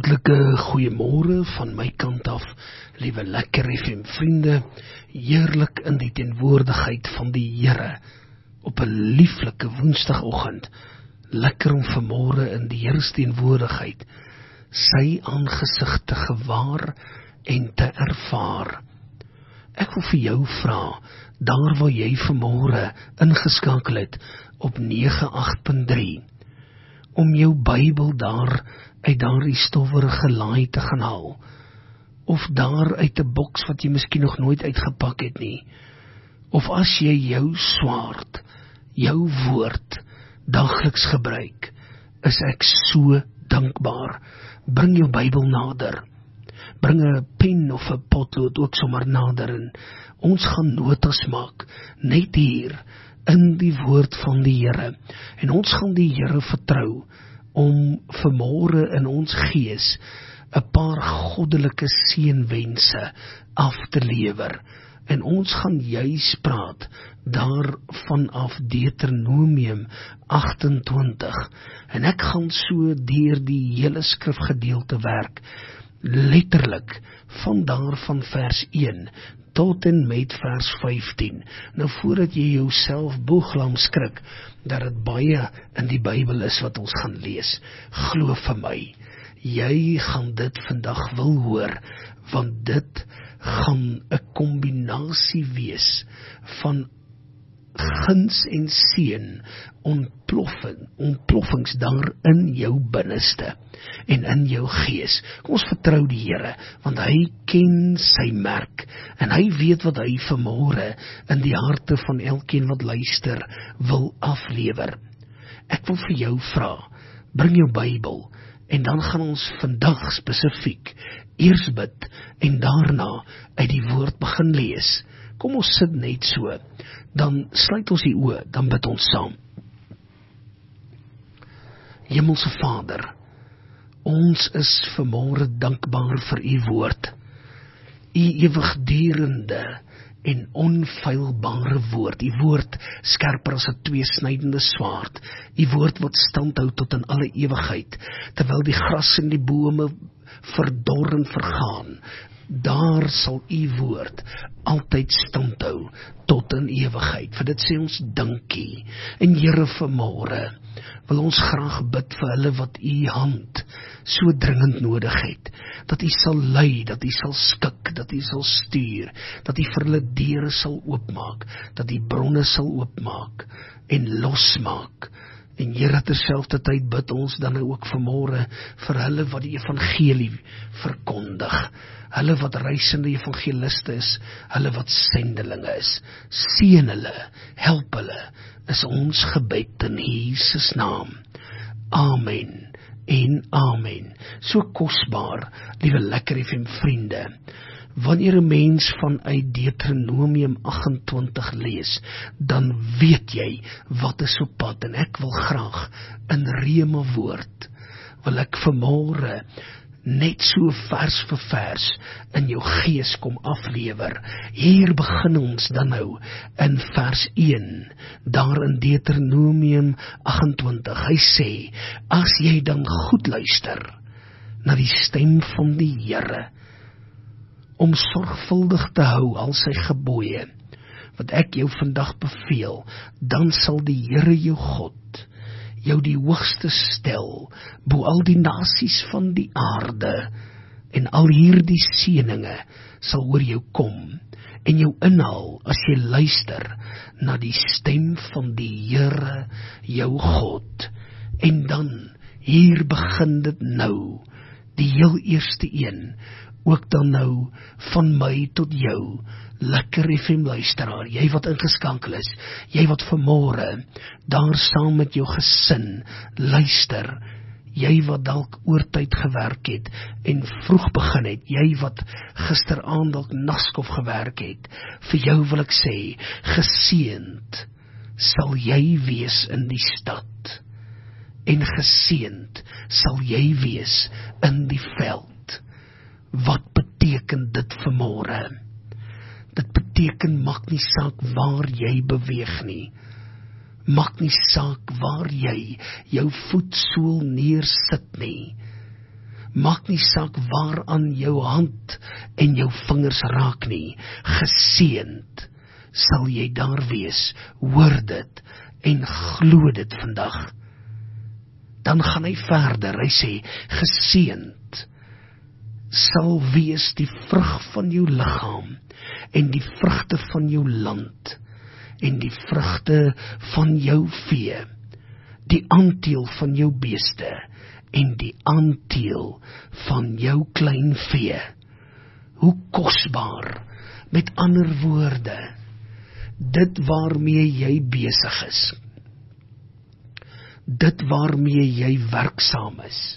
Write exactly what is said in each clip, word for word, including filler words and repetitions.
Hartlike goeiemôre van my kant af, liewe Lekker F M vriende, heerlik in die teenwoordigheid van die Here, op 'n lieflike woensdagoggend, lekker om vanmôre in die Here se teenwoordigheid, sy aangesig te gewaar en te ervaar. Ek wil vir jou vra, daar waar jy vanmôre ingeskakel het, op nege agt punt drie, om jou Bybel daar uit daardie stowwerige laai te gaan haal, of daar uit 'n boks wat jy miskien nog nooit uitgepak het nie, of as jy jou swaard, jou woord, dagliks gebruik, is ek so dankbaar. Bring jou Bybel nader, bring 'n pen of 'n potlood ook sommer nader, en ons gaan notas maak, net hier, in die woord van die Here, en ons gaan die Here vertrou, om vanmôre in ons gees 'n paar goddelike seënwense af te lewer. En ons gaan juis praat daar vanaf Deuteronomium agt en twintig. En ek gaan so deur die hele skrifgedeelte werk, letterlik van daar van vers een tot en met vers vyftien. Nou voordat jy jouself boeglam skrik, dat dit baie in die Bybel is wat ons gaan lees, glo vir my, jy gaan dit vandag wil hoor, want dit gaan 'n kombinasie wees van guns en seën, ontploffing, ontploffings daar in jou binneste en in jou gees. Kom ons vertrou die Here, want hy ken sy merk en hy weet wat hy vanmôre in die harte van elkeen wat luister wil aflewer. Ek wil vir jou vra, bring jou Bybel en dan gaan ons vandag spesifiek eers bid en daarna uit die woord begin lees. Kom ons sit net so, dan sluit ons die oë, dan bid ons saam. Hemelse Vader, ons is vanmôre dankbaar vir u woord, u ewigdurende en onfeilbare woord, u woord skerper as 'n tweesnydende swaard, u woord wat standhou tot in alle ewigheid, terwyl die gras en die bome verdor en vergaan, daar sal u woord altyd standhou tot in ewigheid. Vir dit sê ons dankie. En Here, vanmôre wil ons graag bid vir hulle wat u hand so dringend nodig het, dat u sal lei, dat u sal skik, dat u sal stuur, dat u vir hulle deure sal oopmaak, dat u bronne sal oopmaak en losmaak. En Here, terselfdertyd bid ons dan nou ook vanmôre vir hulle wat die evangelie verkondig, hulle wat reisende evangeliste is, hulle wat sendelinge is. Seën hulle, help hulle, is ons gebed in Jesus naam. Amen en amen. So kosbaar, liewe Lekker F M vriende, wanneer 'n mens vanuit Deuteronomium agt en twintig lees, dan weet jy wat is op pad, en ek wil graag in reme woord, wil ek vanmôre net so vers vir vers in jou gees kom aflewer. Hier begin ons dan nou in vers een, daar in Deuteronomium agt en twintig. Hy sê, as jy dan goed luister na die stem van die Here, om sorgvuldig te hou al sy gebooie, wat ek jou vandag beveel, dan sal die Here jou God jou die hoogste stel, bo al die nasies van die aarde, en al hierdie seëninge sal oor jou kom, en jou inhaal as jy luister na die stem van die Here jou God. En dan, hier begin dit nou, die heel eerste een, ook dan nou van my tot jou, Lekker F M luisteraar, jy wat ingeskakel is, jy wat vanmôre daar saam met jou gesin luister, jy wat dalk oortyd gewerk het en vroeg begin het, jy wat gisteraand dalk naskof gewerk het, vir jou wil ek sê, geseënd sal jy wees in die stad, en geseënd sal jy wees in die veld. Wat beteken dit vanmôre? Dit beteken, maak nie saak waar jy beweeg nie, maak nie saak waar jy jou voetsool neersit nie, Maak nie saak waaraan jou hand en jou vingers raak nie. Geseënd sal jy daar wees. Hoor dit en glo dit vandag. Dan gaan hy verder, hy sê, geseënd sal wees die vrug van jou liggaam, en die vrugte van jou land, en die vrugte van jou vee, die aanteel van jou beeste, en die aanteel van jou klein vee. Hoe kosbaar, met ander woorde, dit waarmee jy besig is, dit waarmee jy werksaam is,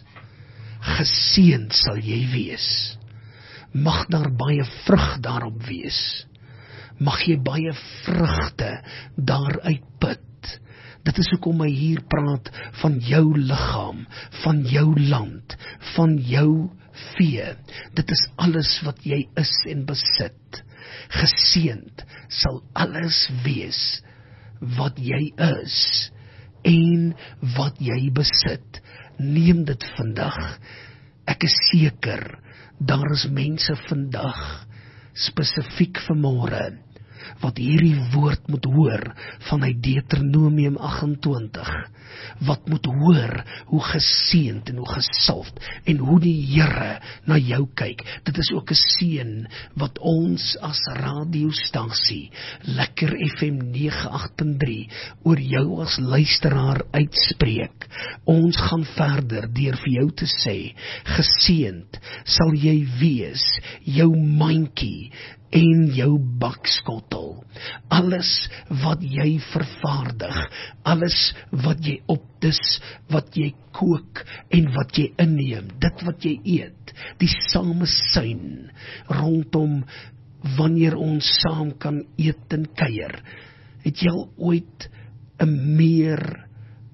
geseënd sal jy wees. Mag daar baie vrug daarop wees. Mag jy baie vrugte daaruit put. Dit is hoekom hy hier praat van jou liggaam, van jou land, van jou vee. Dit is alles wat jy is en besit. Geseënd sal alles wees wat jy is en wat jy besit. Neem dit vandag. Ek is seker, daar is mense vandag, spesifiek vanmôre, wat hierdie woord moet hoor vanuit Deuteronomium agt en twintig, wat moet hoor hoe geseënd en hoe gesalfd en hoe die Here na jou kyk. Dit is ook 'n seën wat ons as radiostasie Lekker F M nege agt punt drie oor jou as luisteraar uitspreek. Ons gaan verder deur vir jou te sê, geseënd sal jy wees, jou mandjie en jou bakskottel. Alles wat jy vervaardig, alles wat jy opdis, wat jy kook en wat jy inneem, dit wat jy eet, die samesyn rondom wanneer ons saam kan eet en kuier. Het jy al ooit 'n meer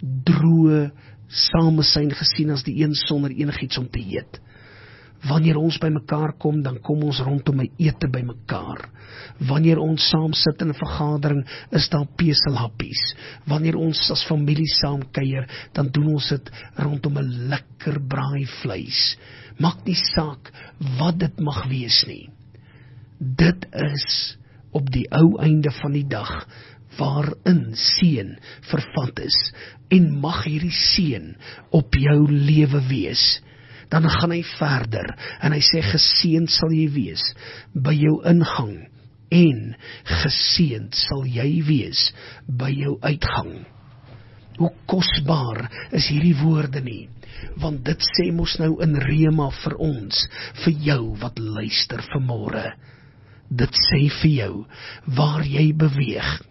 droë samesyn gesien as die een sonder enigiets om te eet? Wanneer ons by mekaar kom, dan kom ons rondom 'n ete by mekaar. Wanneer ons saam sit in 'n vergadering, is daar peselhappies. Wanneer ons as familie saam kuier, dan doen ons dit rondom 'n lekker braai vleis. Maak nie saak wat dit mag wees nie. Dit is op die ou einde van die dag waarin seën vervat is, en mag hierdie seën op jou lewe wees. Dan gaan hy verder, en hy sê, geseënd sal jy wees by jou ingang, en geseënd sal jy wees by jou uitgang. Hoe kosbaar is hierdie woorde nie, want dit sê mos nou in Rema vir ons, vir jou wat luister vanmôre. Dit sê vir jou, waar jy beweeg,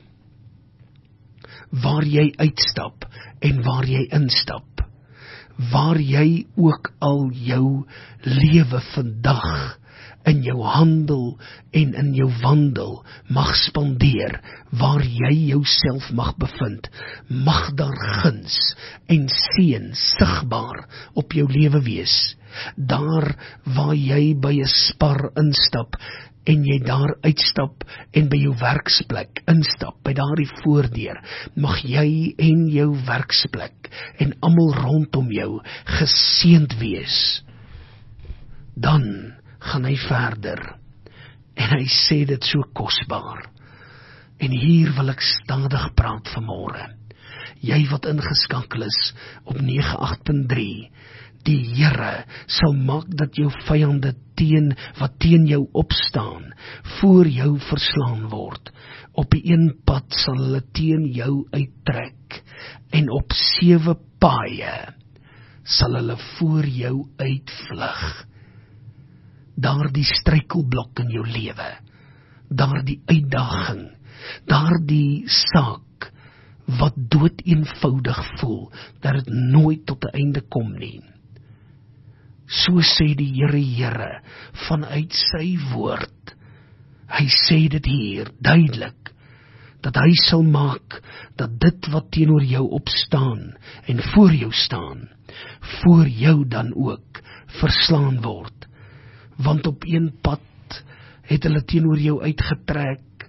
waar jy uitstap, en waar jy instap, waar jy ook al jou lewe vandag in jou handel en in jou wandel mag spandeer, waar jy jouself mag bevind, mag daar guns en seën sigbaar op jou lewe wees. Daar waar jy by 'n spar instap, en jy daar uitstap en by jou werksplek instap, by daardie voordeur, mag jy en jou werksplek en almal rondom jou geseënd wees. Dan gaan hy verder, en hy sê dit so kosbaar, en hier wil ek stadig praat vanmôre. Jy wat ingeskakel is op nege agt punt drie, die Here sal maak dat jou vyande teen, wat teen jou opstaan, voor jou verslaan word. Op die een pad sal hulle teen jou uittrek, en op sewe paaie sal hulle voor jou uitvlug. Daar die struikelblok in jou lewe, daar die uitdaging, daar die saak, wat dood eenvoudig voel, dat het nooit tot 'n einde kom nie. So sê die Here Here vanuit sy woord. Hy sê dit hier duidelik, dat hy sal maak dat dit wat teenoor jou opstaan en voor jou staan, voor jou dan ook verslaan word. Want op een pad het hulle teenoor jou uitgetrek,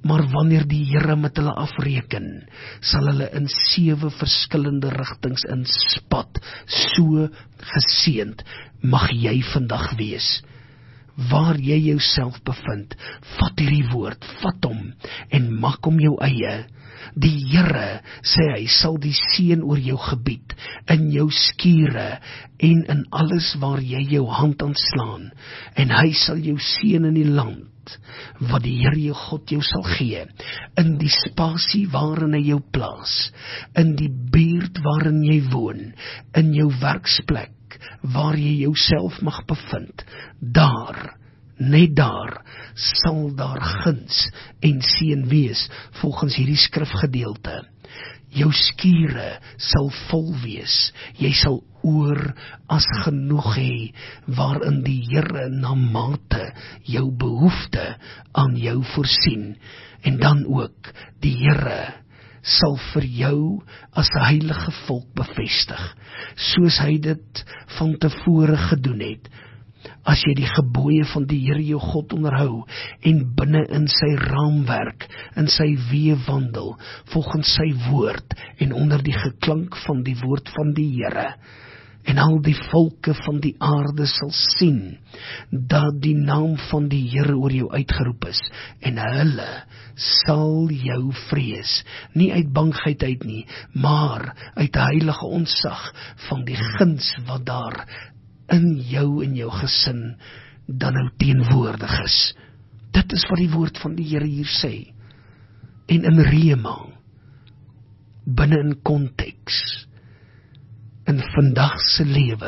Maar wanneer die Here met hulle afreken, sal hulle in sewe verskillende rigtings inspat, so geseënd mag jy vandag wees. Waar jy jouself bevind, vat hierdie woord, vat hom, en maak hom jou eie. Die Here sê hy sal die seën oor jou gebied, in jou skure, en in alles waar jy jou hand aan slaan, en hy sal jou seën in die land, wat die Here jou God jou sal gee, in die spasie waarin hy jou plaas, in die buurt waarin jy woon, in jou werksplek, waar jy jouself mag bevind, daar, net daar, sal daar guns en seën wees, volgens hierdie skrifgedeelte. Jou skure sal vol wees, jy sal oor as genoeg hê, waarin die Here na mate jou behoefte aan jou voorsien, en dan ook die Here sal vir jou as heilige volk bevestig, soos hy dit van tevore gedoen het. As jy die gebooie van die Here jou God onderhou, en binne in sy raamwerk, in sy weë wandel, volgens sy woord, en onder die geklank van die woord van die Here, en al die volke van die aarde sal sien, dat die naam van die Here oor jou uitgeroep is, en hulle sal jou vrees, nie uit bangheid uit nie, maar uit heilige ontzag van die guns wat daar in jou en jou gesin dan nou teenwoordig is. Dit is wat die woord van die Here hier sê. En in rema, binne in konteks, in vandag se lewe,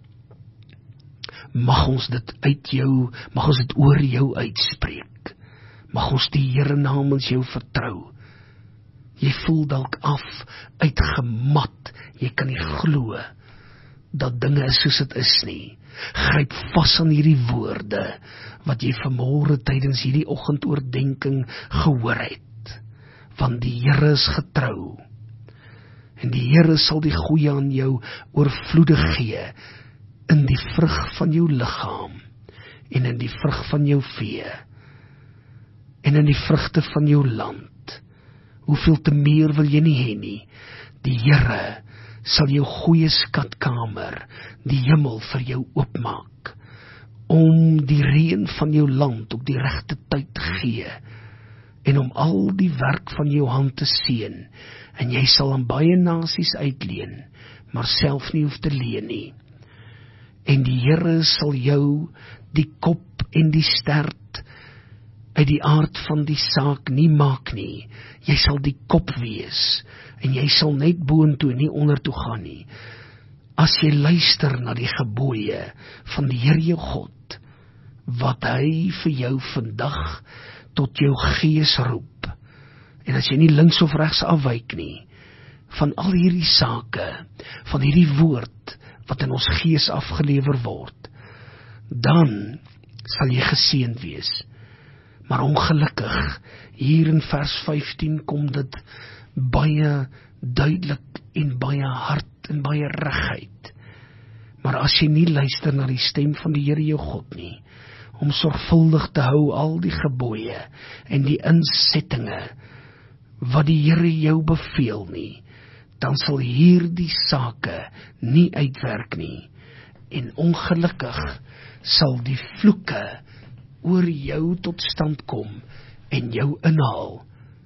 mag ons dit uit jou, mag ons dit oor jou uitspreek. Mag ons die Here namens jou vertrou. Jy voel dalk af, uitgemat, jy kan nie glo dat dinge is soos dit is nie. Gryp vas aan hierdie woorde, wat jy vanmôre tydens hierdie oggendoordenking gehoor het. Want die Here is getrou, en die Here sal die goeie aan jou oorvloedig gee, in die vrug van jou liggaam, en in die vrug van jou vee, en in die vrugte van jou land. Hoeveel te meer wil jy nie hê nie? Die Here sal jou goeie skatkamer, die hemel vir jou oopmaak, om die reën van jou land op die regte tyd te gee, en om al die werk van jou hand te seën, en jy sal aan baie nasies uitleen, maar self nie hoef te leen nie. En die Here sal jou die kop en die stert uit die aard van die saak nie maak nie. Jy sal die kop wees, en jy sal net boontoe, nie ondertoe gaan nie. As jy luister na die gebooie van die Here jou God, wat hy vir jou vandag tot jou gees roep, en as jy nie links of regs afwyk nie, van al hierdie sake, van hierdie woord, wat in ons gees afgelewer word, dan sal jy geseënd wees. Maar ongelukkig, hier in vers vyftien kom dit baie duidelik en baie hard en baie reguit. Maar as jy nie luister na die stem van die Here jou God nie, om sorgvuldig te hou al die gebooie en die insettinge wat die Here jou beveel nie, dan sal hierdie sake nie uitwerk nie. En ongelukkig sal die vloeke oor jou tot stand kom en jou inhaal.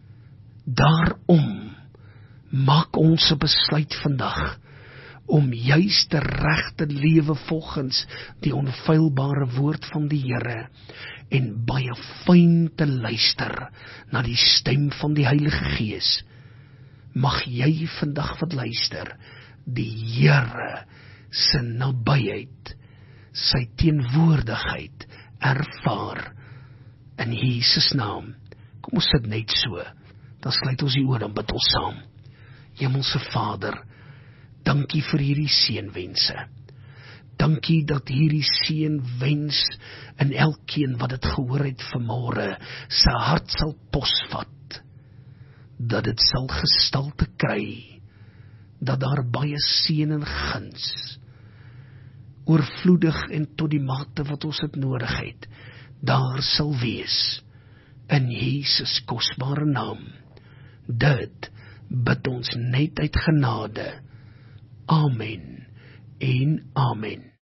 Daarom maak ons 'n besluit vandag om juist te reg te lewe volgens die onfeilbare woord van die Here en baie fyn te luister na die stem van die Heilige Gees. Mag jy vandag wat luister, die Here se nabyheid, sy teenwoordigheid ervaar in Jesus naam. Kom ons sit net so, dan sluit ons die oor en bid ons saam. Hemelse Vader, dankie vir hierdie seënwense. Dankie dat hierdie seënwens in elkeen wat dit gehoor het vanmôre sy hart sal posvat, dat dit sal gestalte kry, dat daar baie seën en guns, oorvloedig en tot die mate wat ons het nodig het, daar sal wees, in Jesus kosbare naam. Dit bid ons net uit genade. Amen en amen.